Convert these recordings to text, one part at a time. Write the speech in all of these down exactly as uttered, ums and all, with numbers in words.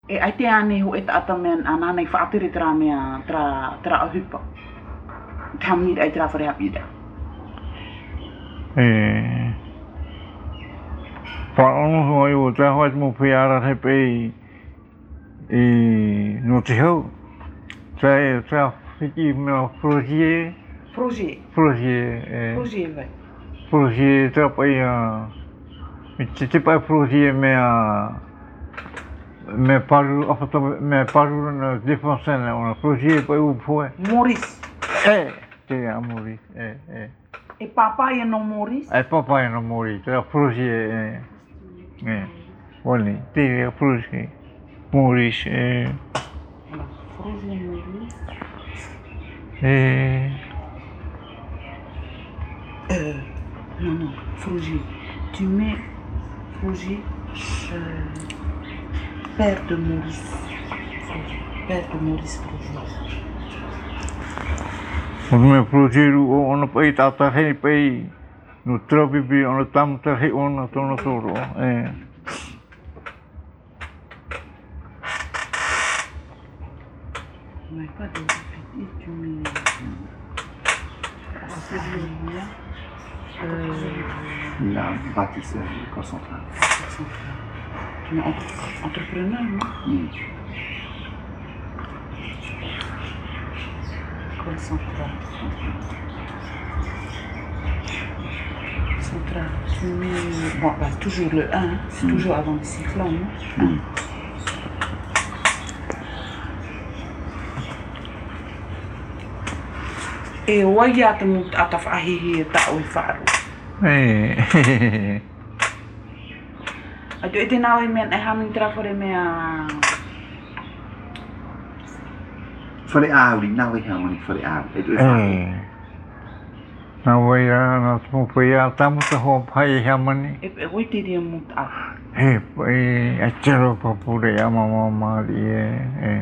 E ai te ane ho e taata mea ana nei whaatiri tra mea tra, tra ahupa. Te hamiri ai tra whare apira. E... Whaono hoi o te hoi mo whiara he pei i no te hau. Te te whiki mea proje. Proje. Proje. Proje vai. Proje te pai a... Te te pai proje mea... Me paru, afata me paru na defensene ona proje pai u foi. Moris. E, te a Moris, e, e. E papai no Moris? E papai no Moris, te a proje, e. E, olha, te a proje. Moris, e. Proje Moris? E. Euh, non, non, proje. Tu mets proje, euh, père de Maurice. Père de Maurice Proje. O me projeru o ona pai tata hei pai no trabibi ona tamta hei ona tona toro, e. Mais pas de répéter, tu mets... Euh... La bâtisseur concentré. Tu mets entre, entrepreneur, non? Mm. Concentrat. Central. Tu mets... Bon, bah, toujours le un, c'est mm. toujours avant le cyclone, non? Mm. E wai ata mo ata whahihi e tau i wharu. E. Atu e te nao i mea e hamin trafore mea... Whare auri, nau i hamani whare auri. E tu e wharu. E. Nā wai a, nā tumu pai a tamuta hoa pai i hamani. E e wai te ria mo ta. He pai a tero papure a mama maari e. E.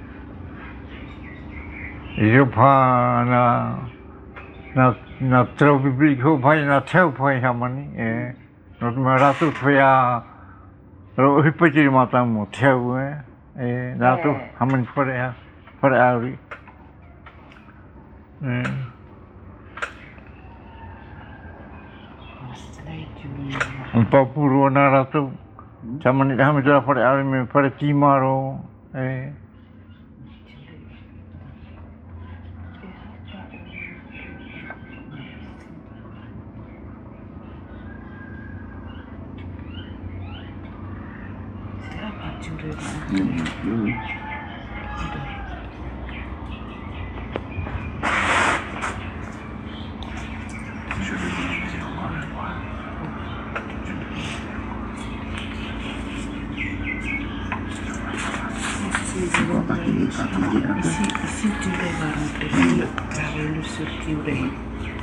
I ro pā nā, nā, nā trau bibli ko pai nā tau pai hamani, e. Nō te mā rātu whai a, ro hipatiri mata mo tau, e. E, rātu hamani whare a, whare auri. E. Ang papuro nā rātu, tamani ka hami tera whare auri me whare tīmaro, e. Mm. Ici, ici tu vas rentrer le, le circuit.